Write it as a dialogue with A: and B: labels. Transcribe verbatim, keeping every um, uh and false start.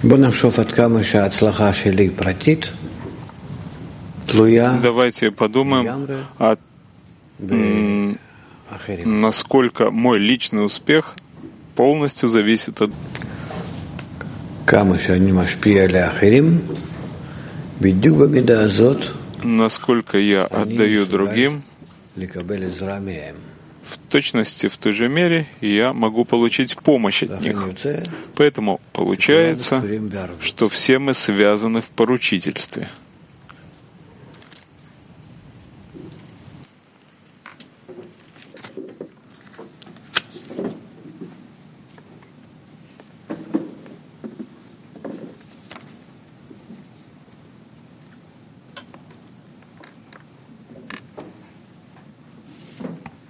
A: Давайте подумаем, а, м, насколько мой личный успех полностью зависит от насколько я отдаю другим, в точности, в той же мере, я могу получить помощь от них. Поэтому получается, что все мы связаны в поручительстве.